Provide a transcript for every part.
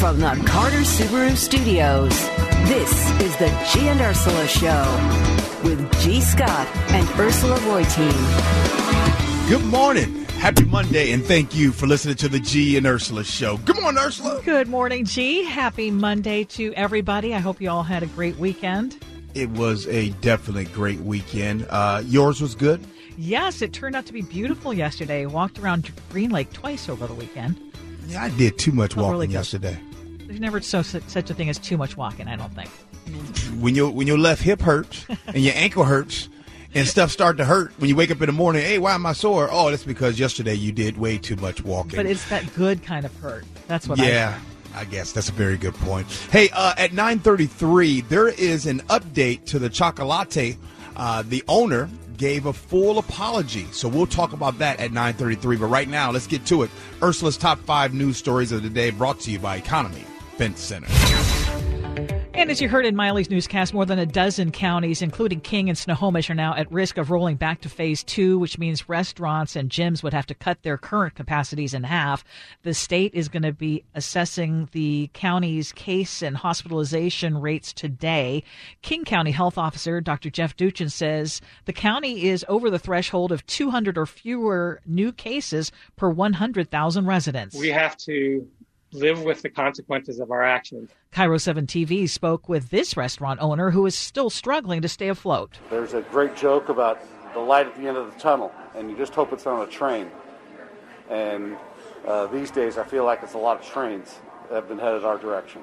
From the Carter Subaru Studios, this is the G and Ursula Show with G. Scott and Ursula Reutin. Good morning. Happy Monday, and thank you for listening to the G and Ursula Show. Good morning, Ursula. Good morning, G. Happy Monday to everybody. I hope you all had a great weekend. It was a definitely great weekend. Yours was good? Yes, it turned out to be beautiful yesterday. Walked around Green Lake twice over the weekend. Yeah, I did too much walking really yesterday. There's never such a thing as too much walking, I don't think. When your left hip hurts and your ankle hurts and stuff start to hurt when you wake up in the morning, hey, why am I sore? Oh, that's because yesterday you did way too much walking. But it's that good kind of hurt. That's what I guess that's a very good point. Hey, at 9:33, there is an update to the Chocolate. The owner gave a full apology, so we'll talk about that at 9:33. But right now, let's get to it. Ursula's top 5 news stories of the day, brought to you by Economy Fence Center. And as you heard in Miley's newscast, more than a dozen counties, including King and Snohomish, are now at risk of rolling back to phase 2, which means restaurants and gyms would have to cut their current capacities in half. The state is going to be assessing the county's case and hospitalization rates today. King County Health Officer Dr. Jeff Duchin says the county is over the threshold of 200 or fewer new cases per 100,000 residents. We have to live with the consequences of our actions. KIRO 7 TV spoke with this restaurant owner who is still struggling to stay afloat. There's a great joke about the light at the end of the tunnel, and you just hope it's on a train. And these days, I feel like it's a lot of trains that have been headed our direction.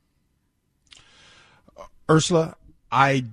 Ursula, I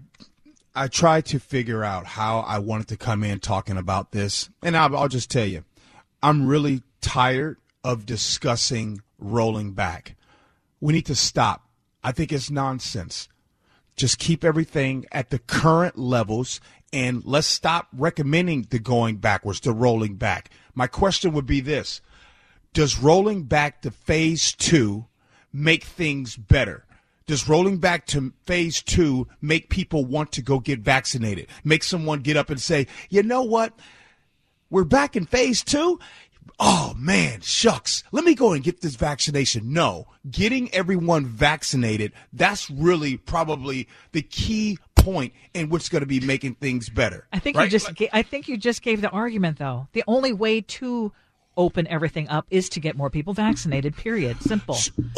tried to figure out how I wanted to come in talking about this, and I'll just tell you, I'm really tired of discussing rolling back. We need to stop. I think it's nonsense. Just keep everything at the current levels, and let's stop recommending the going backwards, the rolling back. My question would be this: does rolling back to phase 2 make things better? Does rolling back to phase 2 make people want to go get vaccinated? Make someone get up and say, you know what? We're back in phase 2? Oh, man, shucks, let me go and get this vaccination. No, getting everyone vaccinated, that's really probably the key point in what's going to be making things better. I think right? you just gave the argument, though. The only way to open everything up is to get more people vaccinated, period. Simple.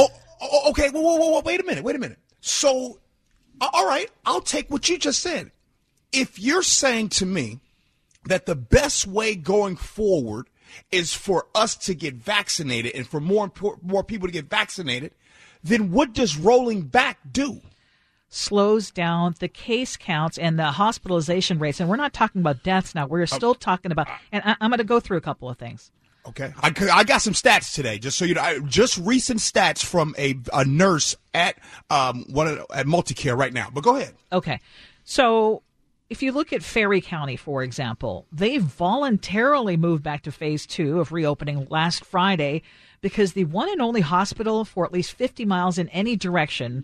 Okay, whoa, wait a minute. So, all right, I'll take what you just said. If you're saying to me that the best way going forward is for us to get vaccinated and for more people to get vaccinated, then what does rolling back do? Slows down the case counts and the hospitalization rates. And we're not talking about deaths now. We're still talking about, and I'm going to go through a couple of things. Okay. I got some stats today, just so you know, just recent stats from a nurse at at Multicare right now. But go ahead. Okay. So if you look at Ferry County, for example, they voluntarily moved back to phase 2 of reopening last Friday because the one and only hospital for at least 50 miles in any direction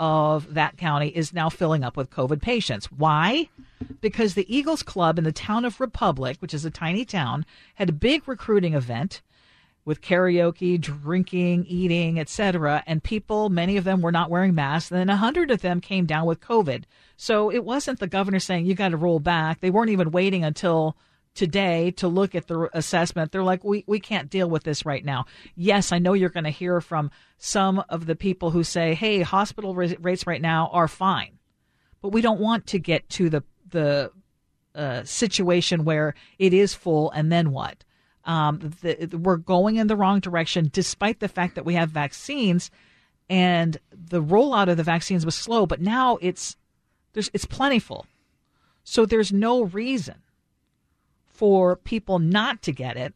of that county is now filling up with COVID patients. Why? Because the Eagles Club in the town of Republic, which is a tiny town, had a big recruiting event with karaoke, drinking, eating, etc. And people, many of them were not wearing masks. And then 100 of them came down with COVID. So it wasn't the governor saying you got to roll back. They weren't even waiting until today to look at the assessment. They're like, we can't deal with this right now. Yes, I know you're going to hear from some of the people who say, hey, hospital rates right now are fine. But we don't want to get to the situation where it is full and then what? We're going in the wrong direction despite the fact that we have vaccines, and the rollout of the vaccines was slow, but now it's plentiful. So there's no reason for people not to get it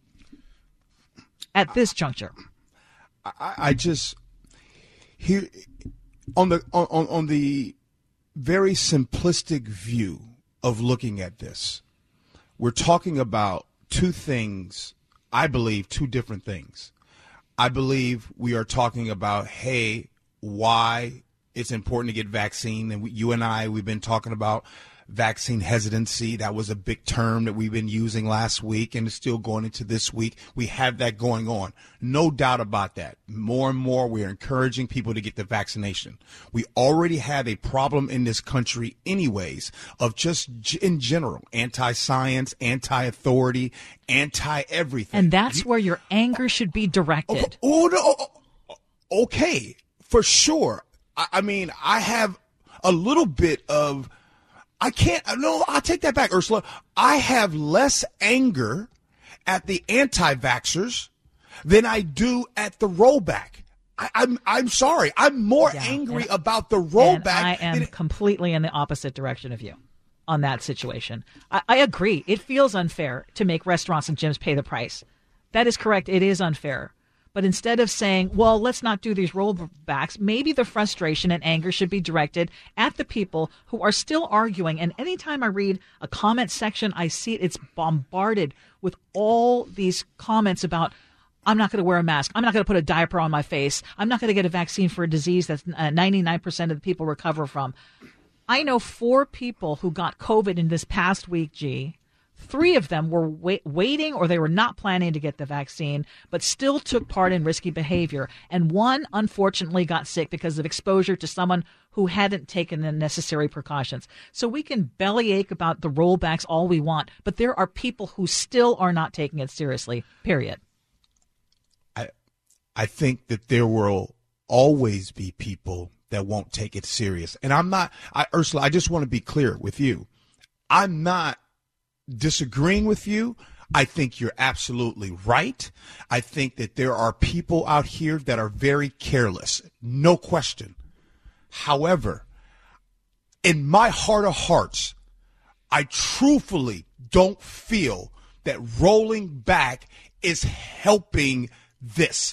at this juncture. I just here on the very simplistic view of looking at this, we're talking about two things. I believe two different things. I believe we are talking about, hey, why it's important to get vaccine. And you and I, we've been talking about vaccine hesitancy. That was a big term that we've been using last week, and it's still going into this week. We have that going on. No doubt about that. More and more, we're encouraging people to get the vaccination. We already have a problem in this country anyways of just in general, anti-science, anti-authority, anti-everything. And that's where your anger should be directed. Okay, for sure. I mean, I have a little bit of, I'll take that back, Ursula. I have less anger at the anti-vaxxers than I do at the rollback. I'm sorry. I'm more angry about the rollback. And I am completely in the opposite direction of you on that situation. I agree. It feels unfair to make restaurants and gyms pay the price. That is correct. It is unfair. But instead of saying, well, let's not do these rollbacks, maybe the frustration and anger should be directed at the people who are still arguing. And anytime I read a comment section, I see it's bombarded with all these comments about, I'm not going to wear a mask. I'm not going to put a diaper on my face. I'm not going to get a vaccine for a disease that 99% of the people recover from. I know 4 people who got COVID in this past week, G. 3 of them were waiting or they were not planning to get the vaccine, but still took part in risky behavior. And 1, unfortunately, got sick because of exposure to someone who hadn't taken the necessary precautions. So we can bellyache about the rollbacks all we want, but there are people who still are not taking it seriously, period. I think that there will always be people that won't take it serious. And Ursula, I just want to be clear with you. I'm not disagreeing with you. I think you're absolutely right. I think that there are people out here that are very careless. No question. However, in my heart of hearts, I truthfully don't feel that rolling back is helping this.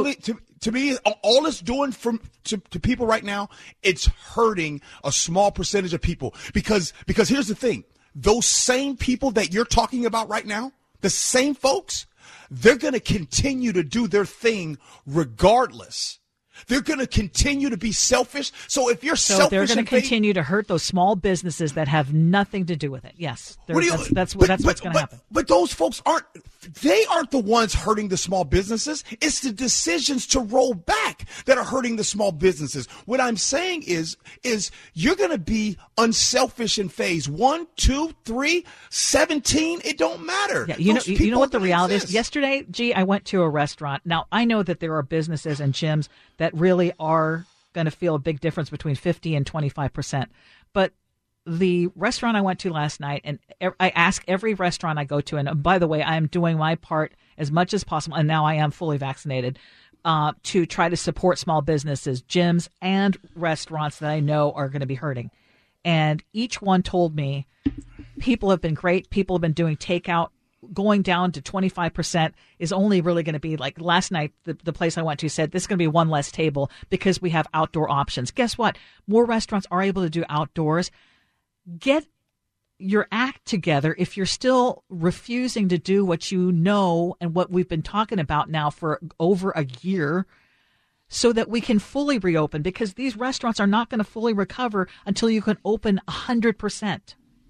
To me, all it's doing to people right now, it's hurting a small percentage of people. Because here's the thing. Those same people that you're talking about right now, the same folks, they're going to continue to do their thing regardless. They're going to continue to be selfish. So if you're selfish, they're going to continue to hurt those small businesses that have nothing to do with it. Yes, that's what's going to happen. But those folks aren't the ones hurting the small businesses. It's the decisions to roll back that are hurting the small businesses. What I'm saying is you're going to be unselfish in phase 1, 2, 3, 17. It don't matter. Yeah, you know what the reality is? Yesterday, I went to a restaurant. Now, I know that there are businesses and gyms that really are going to feel a big difference between 50 and 25%. But the restaurant I went to last night, and I ask every restaurant I go to, and by the way, I am doing my part as much as possible, and now I am fully vaccinated, to try to support small businesses, gyms, and restaurants that I know are going to be hurting. And each one told me people have been great. People have been doing takeout. Going down to 25% is only really going to be like last night. The place I went to said this is going to be one less table because we have outdoor options. Guess what? More restaurants are able to do outdoors. Get your act together if you're still refusing to do what you know and what we've been talking about now for over a year so that we can fully reopen, because these restaurants are not going to fully recover until you can open 100%.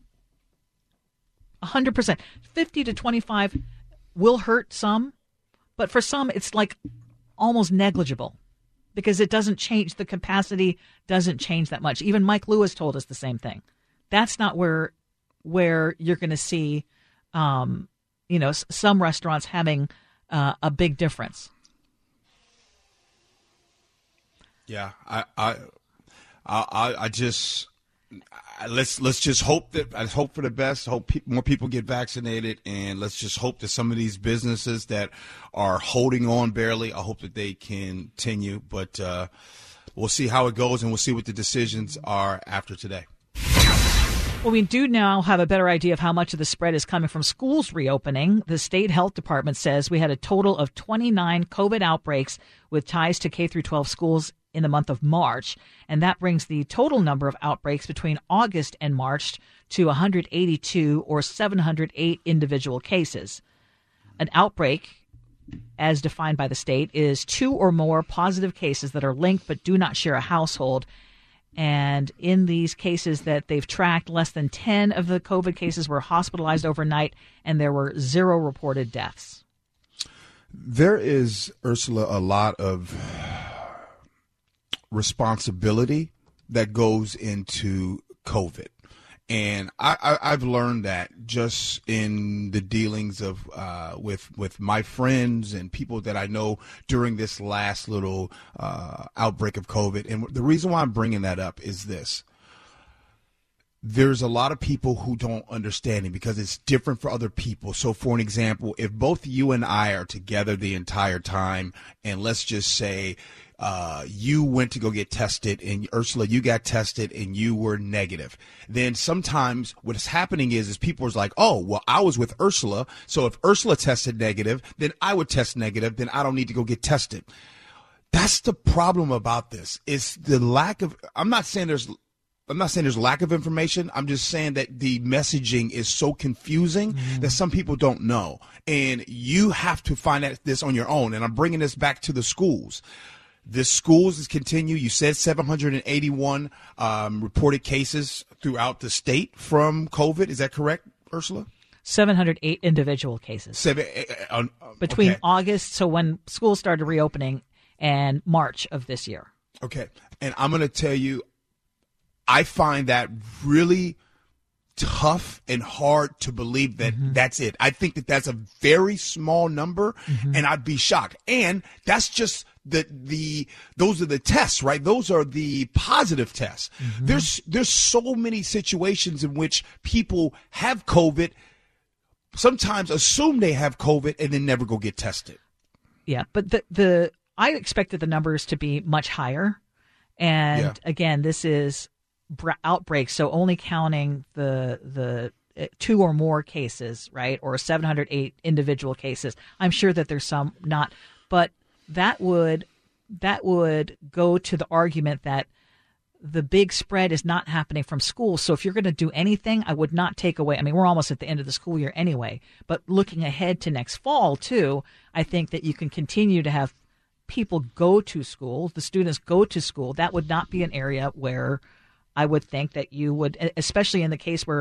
100%. 50 to 25 will hurt some, but for some it's like almost negligible because it doesn't change. The capacity doesn't change that much. Even Mike Lewis told us the same thing. That's not where you're going to see, some restaurants having a big difference. Yeah, I just. Let's just hope for the best. Hope more people get vaccinated, and let's just hope that some of these businesses that are holding on barely, I hope that they continue. But we'll see how it goes, and we'll see what the decisions are after today. Well, we do now have a better idea of how much of the spread is coming from schools reopening. The state health department says we had a total of 29 COVID outbreaks with ties to K-12 schools in the month of March, and that brings the total number of outbreaks between August and March to 182, or 708 individual cases. An outbreak, as defined by the state, is 2 or more positive cases that are linked but do not share a household. And in these cases that they've tracked, less than 10 of the COVID cases were hospitalized overnight, and there were 0 reported deaths. There is, Ursula, a lot of responsibility that goes into COVID. And I've learned that just in the dealings of with my friends and people that I know during this last little outbreak of COVID. And the reason why I'm bringing that up is this. There's a lot of people who don't understand it because it's different for other people. So for an example, if both you and I are together the entire time, and let's just say you went to go get tested, and Ursula, you got tested and you were negative, then sometimes what's happening is people are like, oh, well, I was with Ursula, so if Ursula tested negative, then I would test negative, then I don't need to go get tested. That's the problem about this. It's the lack of, I'm not saying there's lack of information. I'm just saying that the messaging is so confusing that some people don't know. And you have to find out this on your own. And I'm bringing this back to the schools. The schools is continue. You said 781 reported cases throughout the state from COVID. Is that correct, Ursula? 708 individual cases. Between August, so when schools started reopening, and March of this year. Okay. And I'm going to tell you, I find that really tough and hard to believe that that's it. I think that that's a very small number, and I'd be shocked. And that's just those are the tests, right? Those are the positive tests. There's so many situations in which people have COVID, sometimes assume they have COVID, and then never go get tested. Yeah, but I expected the numbers to be much higher. And again, this is outbreaks, so only counting the 2 or more cases, right, or 708 individual cases. I'm sure that there's some not, but that would go to the argument that the big spread is not happening from schools. So if you're going to do anything, I would not take away. I mean, we're almost at the end of the school year anyway, but looking ahead to next fall too, I think that you can continue to have people go to school, the students go to school. That would not be an area where I would think that you would, especially in the case where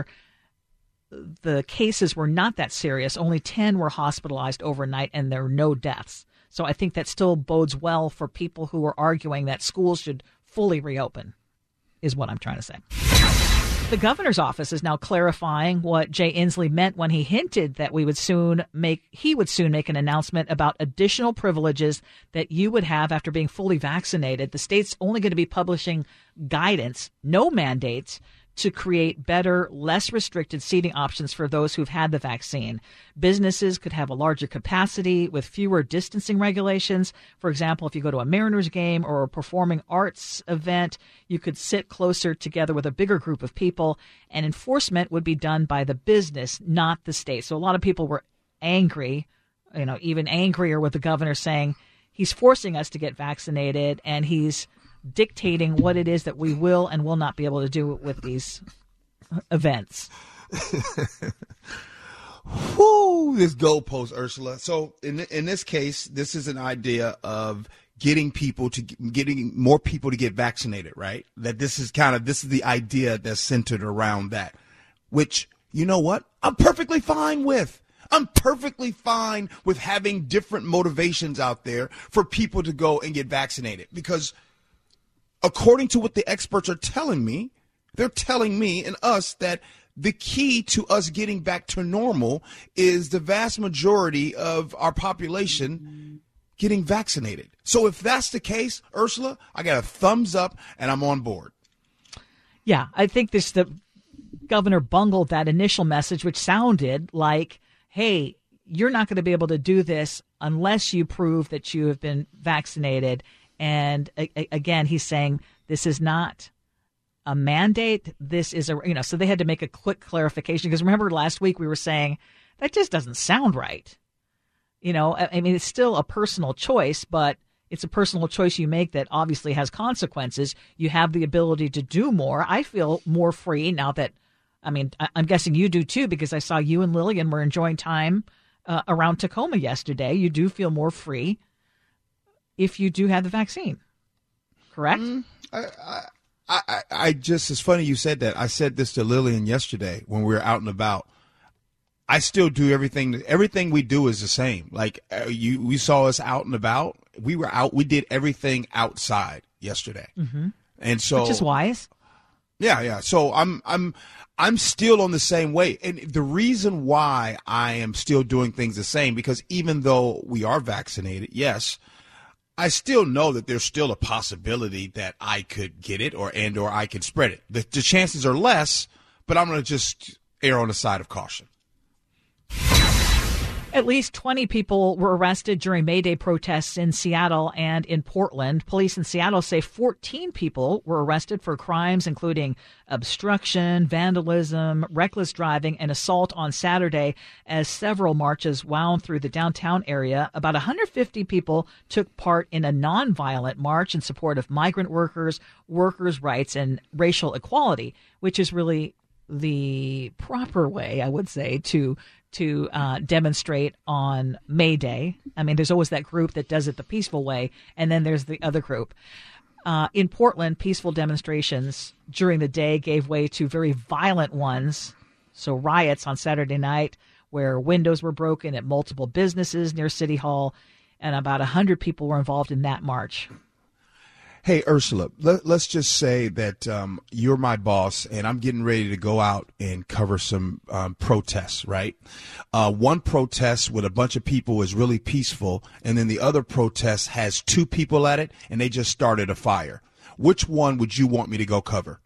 the cases were not that serious, only 10 were hospitalized overnight and there were no deaths. So I think that still bodes well for people who are arguing that schools should fully reopen, is what I'm trying to say. The governor's office is now clarifying what Jay Inslee meant when he hinted that he would soon make an announcement about additional privileges that you would have after being fully vaccinated. The state's only going to be publishing guidance, no mandates, to create better, less restricted seating options for those who've had the vaccine. Businesses could have a larger capacity with fewer distancing regulations. For example, if you go to a Mariners game or a performing arts event, you could sit closer together with a bigger group of people, and enforcement would be done by the business, not the state. So a lot of people were angry, even angrier with the governor saying he's forcing us to get vaccinated and he's dictating what it is that we will and will not be able to do with these events. Whoo, this goalpost, Ursula. So in this case, this is an idea of getting more people to get vaccinated, right? That this is the idea that's centered around that, which, you know what? I'm perfectly fine with. I'm perfectly fine with having different motivations out there for people to go and get vaccinated, because according to what the experts are telling me, they're telling me and us that the key to us getting back to normal is the vast majority of our population getting vaccinated. So if that's the case, Ursula, I got a thumbs up and I'm on board. Yeah, I think the governor bungled that initial message, which sounded like, hey, you're not going to be able to do this unless you prove that you have been vaccinated. And again, he's saying this is not a mandate. This is so they had to make a quick clarification, because remember last week we were saying that just doesn't sound right. I mean, it's still a personal choice, but it's a personal choice you make that obviously has consequences. You have the ability to do more. I feel more free now that, I'm guessing you do too, because I saw you and Lillian were enjoying time around Tacoma yesterday. You do feel more free if you do have the vaccine, correct? I just, it's funny you said that. I said this to Lillian yesterday when we were out and about. I still do everything. Everything we do is the same. Like we saw us out and about. We were out. We did everything outside yesterday, and so which is wise. Yeah. So I'm still on the same way, and the reason why I am still doing things the same because even though we are vaccinated, yes, I still know that there's still a possibility that I could get it or I could spread it. The chances are less, but I'm going to just err on the side of caution. At least 20 people were arrested during May Day protests in Seattle and in Portland. Police in Seattle say 14 people were arrested for crimes including obstruction, vandalism, reckless driving, and assault on Saturday as several marches wound through the downtown area. About 150 people took part in a nonviolent march in support of migrant workers, workers' rights, and racial equality, which is really the proper way, I would say, to demonstrate on May Day. I mean, there's always that group that does it the peaceful way, and then there's the other group. In Portland, peaceful demonstrations during the day gave way to very violent ones. So riots on Saturday night where windows were broken at multiple businesses near City Hall, and about 100 people were involved in that march. Hey, Ursula, let's just say that you're my boss and I'm getting ready to go out and cover some protests, right? One protest with a bunch of people is really peaceful, and then the other protest has 2 people at it, and they just started a fire. Which one would you want me to go cover?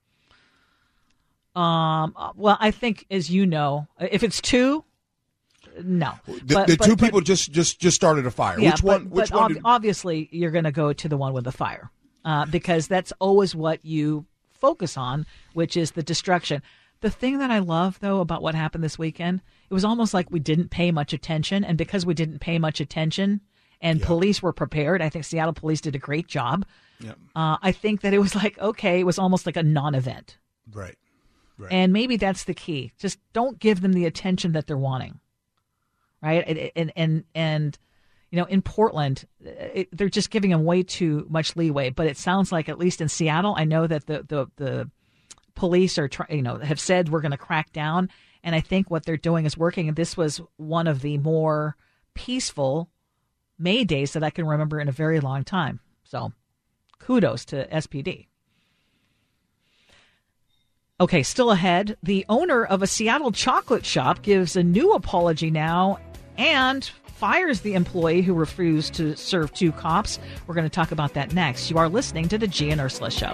Well, I think, as you know, if it's 2, no. The 2 people just started a fire. Yeah, Which one? Obviously, you're going to go to the one with the fire. Because that's always what you focus on, which is the destruction. The thing that I love, though, about what happened this weekend, it was almost like we didn't pay much attention. And because we didn't pay much attention and police were prepared, I think Seattle police did a great job. Yeah. I think that it was like, okay, it was almost like a non-event. Right. And maybe that's the key. Just don't give them the attention that they're wanting. Right. And you know, in Portland, they're just giving them way too much leeway. But it sounds like, at least in Seattle, I know that the police are have said we're going to crack down, and I think what they're doing is working. And this was one of the more peaceful May Days that I can remember in a very long time. So, kudos to SPD. Okay, still ahead, the owner of a Seattle chocolate shop gives a new apology now and fires the employee who refused to serve 2 cops. We're going to talk about that next. You are listening to the G and Ursula Show.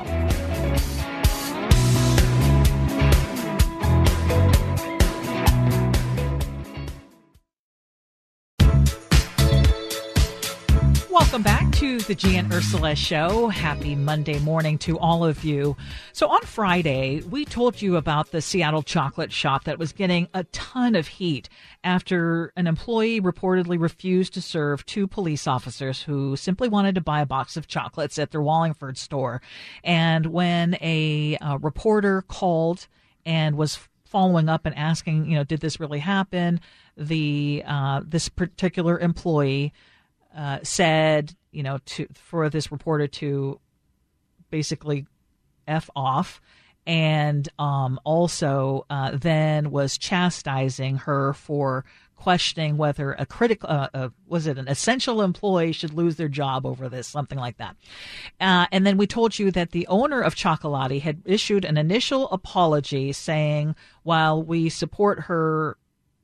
Welcome back to the G and Ursula Show. Happy Monday morning to all of you. So on Friday, we told you about the Seattle chocolate shop that was getting a ton of heat after an employee reportedly refused to serve 2 police officers who simply wanted to buy a box of chocolates at their Wallingford store. And when a reporter called and was following up and asking, did this really happen? This particular employee said, for this reporter to basically F off, and also then was chastising her for questioning whether an essential employee should lose their job over this, something like that. And then we told you that the owner of Chocolati had issued an initial apology saying, while we support her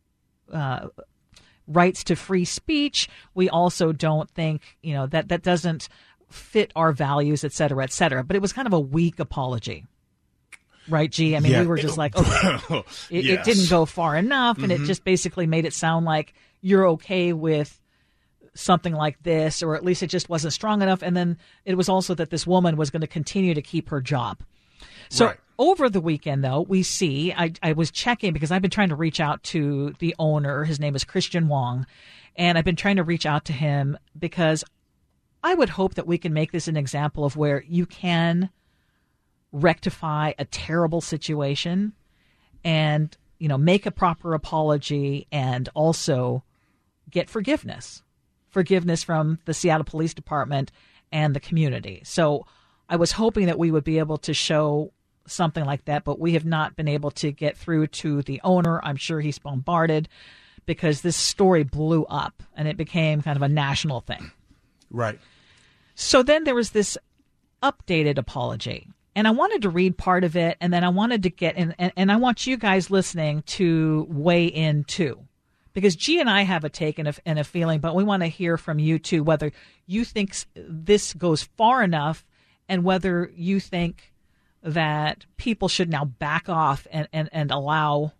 rights to free speech, we also don't think, that doesn't fit our values, et cetera, et cetera. But it was kind of a weak apology. Right, G? I mean, we were just like, okay, it didn't go far enough. And it just basically made it sound like you're okay with something like this, or at least it just wasn't strong enough. And then it was also that this woman was going to continue to keep her job. So over the weekend, though, we see, I was checking because I've been trying to reach out to the owner. His name is Christian Wong. And I've been trying to reach out to him because I would hope that we can make this an example of where you can rectify a terrible situation and, make a proper apology and also get forgiveness from the Seattle Police Department and the community. So I was hoping that we would be able to show something like that, but we have not been able to get through to the owner. I'm sure he's bombarded because this story blew up and it became kind of a national thing. Right. So then there was this updated apology, and I wanted to read part of it, and then I wanted to get in, and I want you guys listening to weigh in too, because G and I have a take and a feeling, but we want to hear from you too, whether you think this goes far enough and whether you think that people should now back off and allow,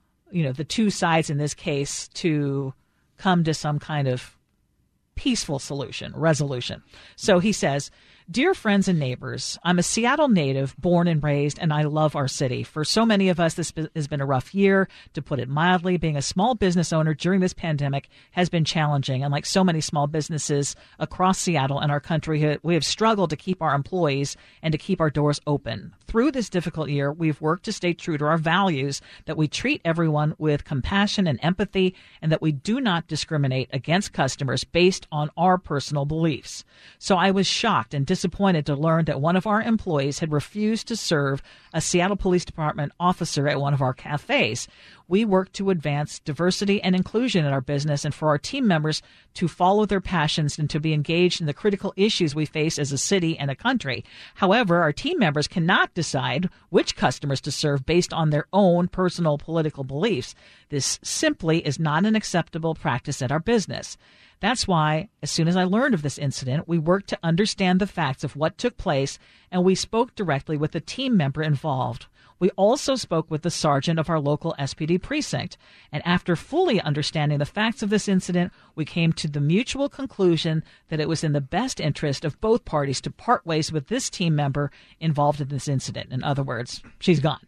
the two sides in this case to come to some kind of peaceful resolution. So he says, "Dear friends and neighbors, I'm a Seattle native, born and raised, and I love our city. For so many of us, this has been a rough year. To put it mildly, being a small business owner during this pandemic has been challenging. And like so many small businesses across Seattle and our country, we have struggled to keep our employees and to keep our doors open. Through this difficult year, we've worked to stay true to our values, that we treat everyone with compassion and empathy, and that we do not discriminate against customers based on our personal beliefs. So I was shocked and disappointed to learn that one of our employees had refused to serve a Seattle Police Department officer at one of our cafes. We work to advance diversity and inclusion in our business and for our team members to follow their passions and to be engaged in the critical issues we face as a city and a country. However, our team members cannot decide which customers to serve based on their own personal political beliefs. This simply is not an acceptable practice at our business. That's why, as soon as I learned of this incident, we worked to understand the facts of what took place, and we spoke directly with the team member involved. We also spoke with the sergeant of our local SPD precinct, and after fully understanding the facts of this incident, we came to the mutual conclusion that it was in the best interest of both parties to part ways with this team member involved in this incident. In other words, she's gone.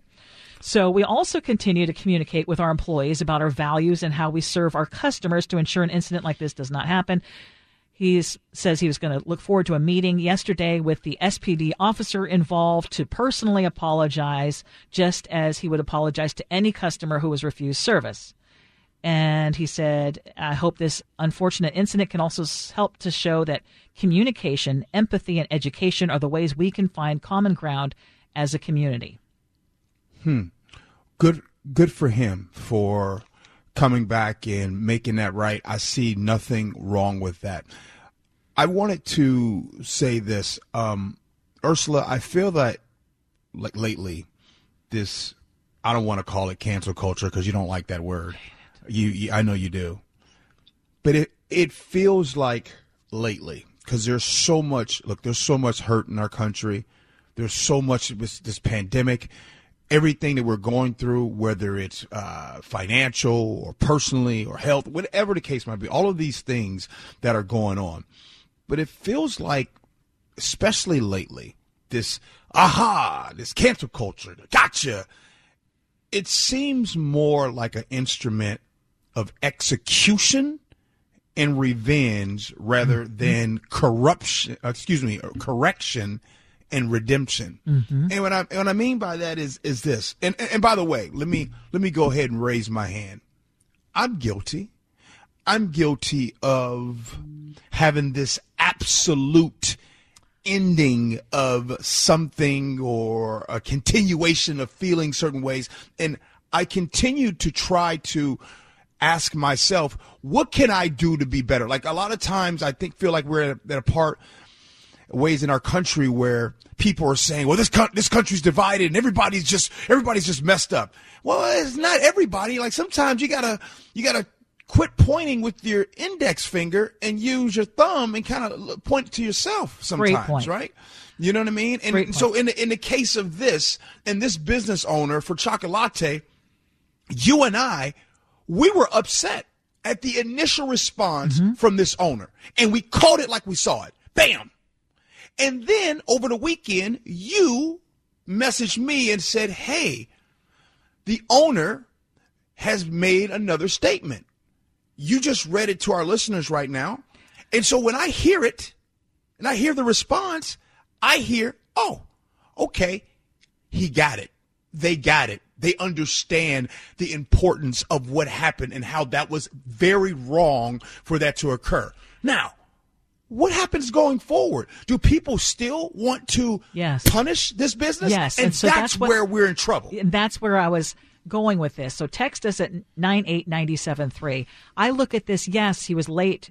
So we also continue to communicate with our employees about our values and how we serve our customers to ensure an incident like this does not happen. He says he was going to look forward to a meeting yesterday with the SPD officer involved to personally apologize, just as he would apologize to any customer who was refused service. And he said, I hope this unfortunate incident can also help to show that communication, empathy, and education are the ways we can find common ground as a community. Good for him for coming back and making that right. I see nothing wrong with that. I wanted to say this, Ursula. I feel that like lately, this, I don't want to call it cancel culture because you don't like that word. I know you do, but it feels like lately because there's so much. Look, there's so much hurt in our country. There's so much with this pandemic. Everything that we're going through, whether it's financial or personally or health, whatever the case might be, all of these things that are going on. But it feels like, especially lately, this cancel culture, gotcha. It seems more like an instrument of execution and revenge rather than correction and redemption. Mm-hmm. And what I mean by that is this. And by the way, let me go ahead and raise my hand. I'm guilty. I'm guilty of having this absolute ending of something or a continuation of feeling certain ways. And I continue to try to ask myself, what can I do to be better? Like a lot of times I feel like we're at a part ways in our country where people are saying, well, this country's divided and everybody's just messed up. Well, it's not everybody. Like sometimes you gotta quit pointing with your index finger and use your thumb and kind of point to yourself sometimes, right? You know what I mean? And so in the case of this, and this business owner for Chocolate, you and I, we were upset at the initial response from this owner. And we called it like we saw it. Bam! And then over the weekend, you messaged me and said, hey, the owner has made another statement. You just read it to our listeners right now. And so when I hear it and I hear the response, I hear, oh, okay, he got it. They got it. They understand the importance of what happened and how that was very wrong for that to occur. Now, what happens going forward? Do people still want to punish this business? Yes. And so that's where we're in trouble. And that's where I was going with this. So text us at 98973. I look at this. Yes, he was late.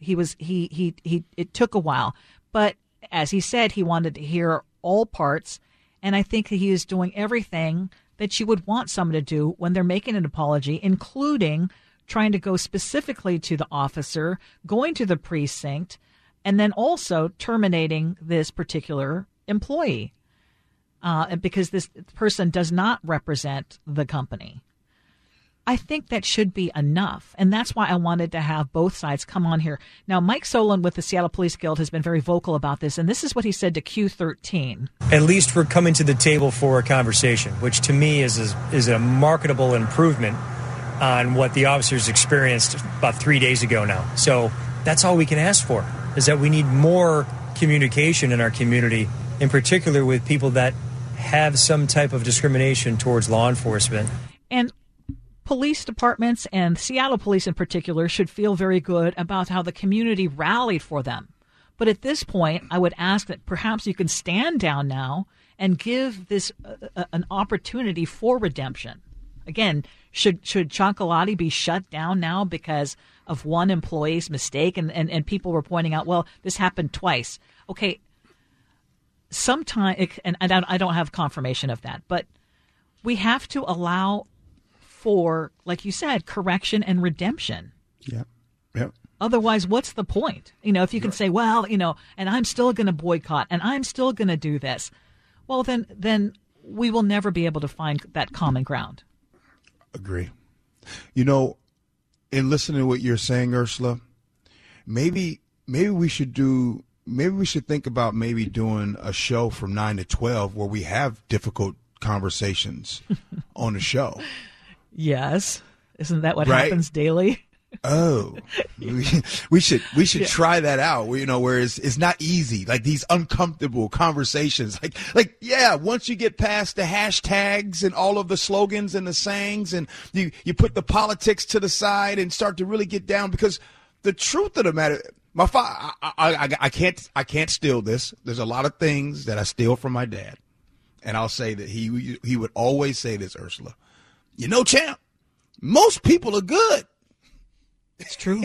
It took a while, but as he said, he wanted to hear all parts. And I think that he is doing everything that you would want someone to do when they're making an apology, including trying to go specifically to the officer, going to the precinct, and then also terminating this particular employee. Because this person does not represent the company. I think that should be enough. And that's why I wanted to have both sides come on here. Now, Mike Solon with the Seattle Police Guild has been very vocal about this. And this is what he said to Q13. At least we're coming to the table for a conversation, which to me is a marketable improvement on what the officers experienced about 3 days ago now. So that's all we can ask for, is that we need more communication in our community, in particular with people that have some type of discrimination towards law enforcement. And police departments and Seattle police in particular should feel very good about how the community rallied for them. But at this point, I would ask that perhaps you can stand down now and give this an opportunity for redemption. Again, should Chocolati be shut down now because of one employee's mistake? And people were pointing out, well, this happened twice. Okay. Sometime, and I don't have confirmation of that, but we have to allow for, like you said, correction and redemption. Yeah. Otherwise, what's the point? If you can say, well, and I'm still going to boycott and I'm still going to do this, well, then we will never be able to find that common ground. Agree. In listening to what you're saying, Ursula, maybe we should think about maybe doing a show from 9 to 12 where we have difficult conversations on the show. Yes. Isn't that what happens daily? Oh, we should try that out. Where it's not easy, like these uncomfortable conversations. Once you get past the hashtags and all of the slogans and the sayings, and you put the politics to the side and start to really get down, because the truth of the matter, my father, I can't steal this. There's a lot of things that I steal from my dad, and I'll say that he would always say this, Ursula. Champ, most people are good. It's true.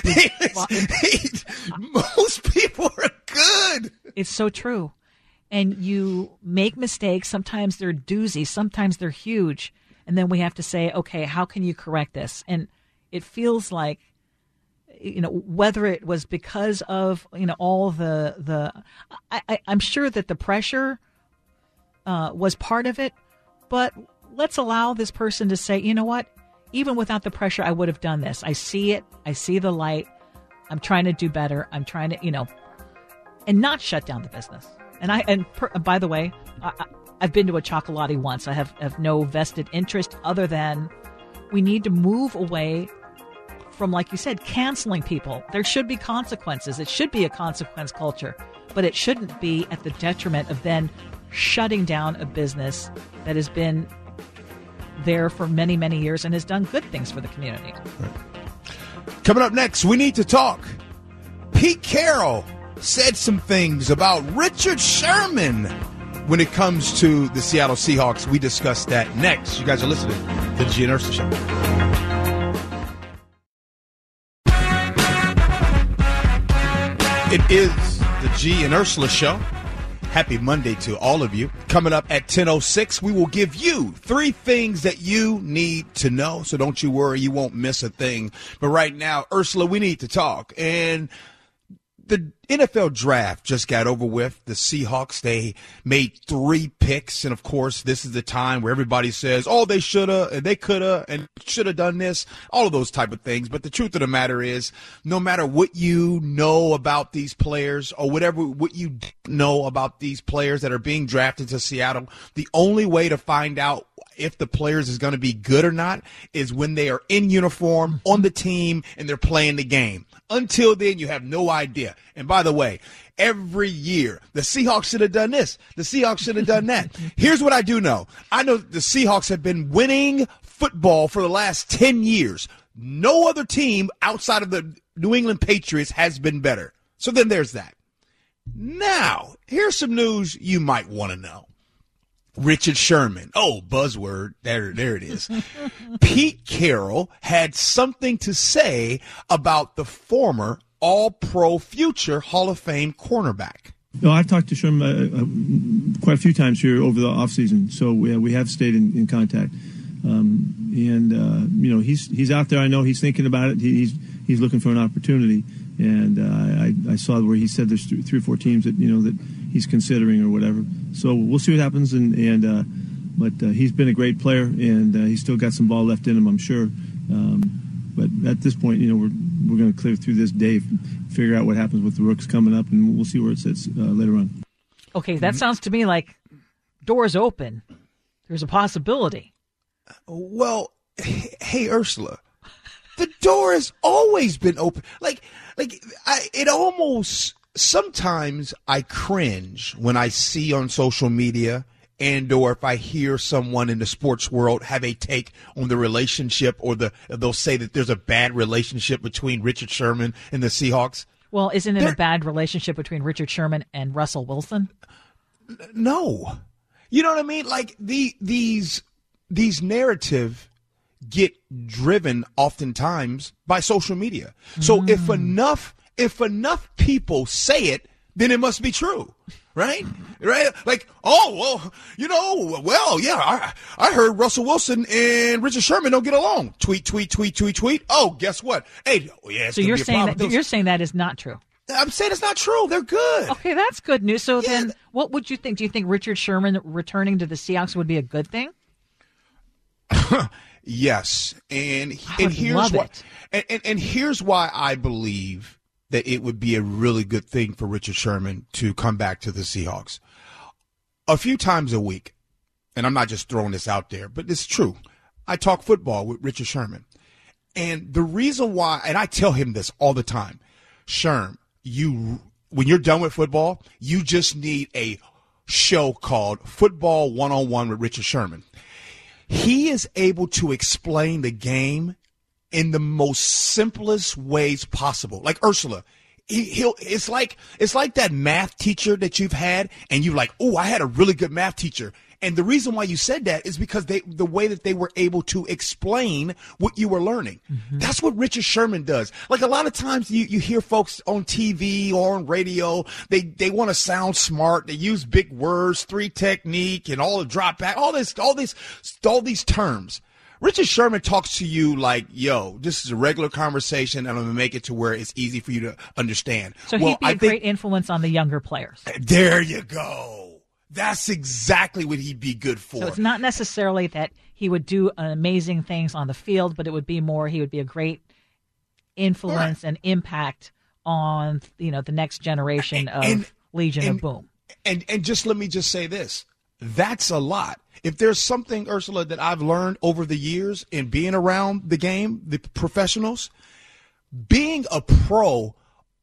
Most people are good. It's so true. And you make mistakes. Sometimes they're doozy. Sometimes they're huge. And then we have to say, okay, how can you correct this? And it feels like, whether it was because of, all I'm sure that the pressure was part of it, but let's allow this person to say, you know what? Even without the pressure, I would have done this. I see it. I see the light. I'm trying to do better. I'm trying to, and not shut down the business. And by the way, I've been to a Chocolati once. I have no vested interest other than we need to move away from, like you said, canceling people. There should be consequences. It should be a consequence culture, but it shouldn't be at the detriment of then shutting down a business that has been there for many, many years and has done good things for the community. Right. Coming up next, we need to talk. Pete Carroll said some things about Richard Sherman when it comes to the Seattle Seahawks. We discuss that next. You guys are listening to the G and Ursula Show. It is the G and Ursula Show. Happy Monday to all of you. Coming up at 10:06, we will give you 3 things that you need to know. So don't you worry, you won't miss a thing. But right now, Ursula, we need to talk. And the NFL draft just got over with. The Seahawks, they made 3 picks. And, of course, this is the time where everybody says, oh, they should have, and they could have, and should have done this, all of those type of things. But the truth of the matter is, no matter what you know about these players or what you know about these players that are being drafted to Seattle, the only way to find out if the players is going to be good or not is when they are in uniform, on the team, and they're playing the game. Until then, you have no idea. And by the way, every year, the Seahawks should have done this. The Seahawks should have done that. Here's what I do know. I know the Seahawks have been winning football for the last 10 years. No other team outside of the New England Patriots has been better. So then there's that. Now, here's some news you might want to know. Richard Sherman. Oh, buzzword. There it is. Pete Carroll had something to say about the former All-Pro future Hall of Fame cornerback. No, I've talked to Sherman quite a few times here over the offseason, so we have stayed in contact. He's out there. I know he's thinking about it. He's looking for an opportunity, and I saw where he said there's 3 or 4 teams that that he's considering or whatever. So we'll see what happens. But he's been a great player, and he's still got some ball left in him, I'm sure. But at this point, we're going to clear through this day, figure out what happens with the rooks coming up, and we'll see where it sits later on. Okay, that sounds to me like doors open. There's a possibility. Well, hey, Ursula, the door has always been open. Sometimes I cringe when I see on social media and or if I hear someone in the sports world have a take on the relationship or they'll say that there's a bad relationship between Richard Sherman and the Seahawks. Well, isn't it a bad relationship between Richard Sherman and Russell Wilson? No. You know what I mean? Like these narrative get driven oftentimes by social media. So if enough people say it, then it must be true. Right? Like, I heard Russell Wilson and Richard Sherman don't get along. Tweet. Oh, guess what? Hey, yeah. So you're saying that is not true. I'm saying it's not true. They're good. Okay, that's good news. So then what would you think? Do you think Richard Sherman returning to the Seahawks would be a good thing? Yes. And here's why. And here's why I believe that it would be a really good thing for Richard Sherman to come back to the Seahawks. A few times a week, and I'm not just throwing this out there, but it's true, I talk football with Richard Sherman. And the reason why, and I tell him this all the time, Sherm, when you're done with football, you just need a show called Football 101 with Richard Sherman. He is able to explain the game in the most simplest ways possible. Like Ursula, it's like that math teacher that you've had, and you're like, oh, I had a really good math teacher. And the reason why you said that is because the way that they were able to explain what you were learning. Mm-hmm. That's what Richard Sherman does. Like a lot of times you hear folks on TV or on radio, they want to sound smart. They use big words, 3 technique, and all the drop back, all these terms. Richard Sherman talks to you like, yo, this is a regular conversation, and I'm going to make it to where it's easy for you to understand. So he'd be a great influence on the younger players. There you go. That's exactly what he'd be good for. So it's not necessarily that he would do amazing things on the field, but it would be more he would be a great influence and impact on the next generation of Legion of Boom. And just let me just say this. That's a lot. If there's something, Ursula, that I've learned over the years in being around the game, the professionals, being a pro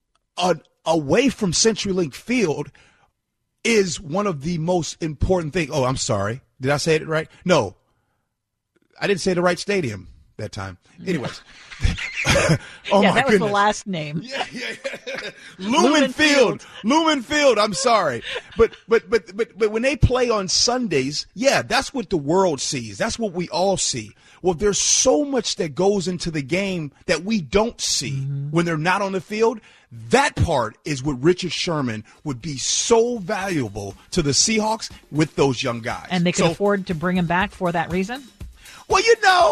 away from CenturyLink Field is one of the most important things. Oh, I'm sorry. Did I say it right? No. I didn't say the right stadium that time. Anyways. Oh, yeah, that was the last name. Yeah. Lumen Field. Lumen Field. I'm sorry. But when they play on Sundays, yeah, that's what the world sees. That's what we all see. Well, there's so much that goes into the game that we don't see when they're not on the field. That part is what Richard Sherman would be so valuable to the Seahawks with those young guys. And they can afford to bring him back for that reason? Well,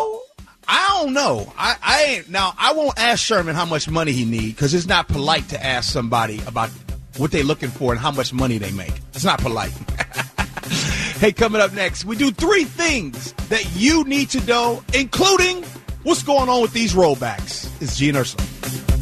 I don't know. I won't ask Sherman how much money he needs because it's not polite to ask somebody about what they're looking for and how much money they make. It's not polite. Hey, coming up next, we do 3 things that you need to know, including what's going on with these rollbacks. It's G and Ursula.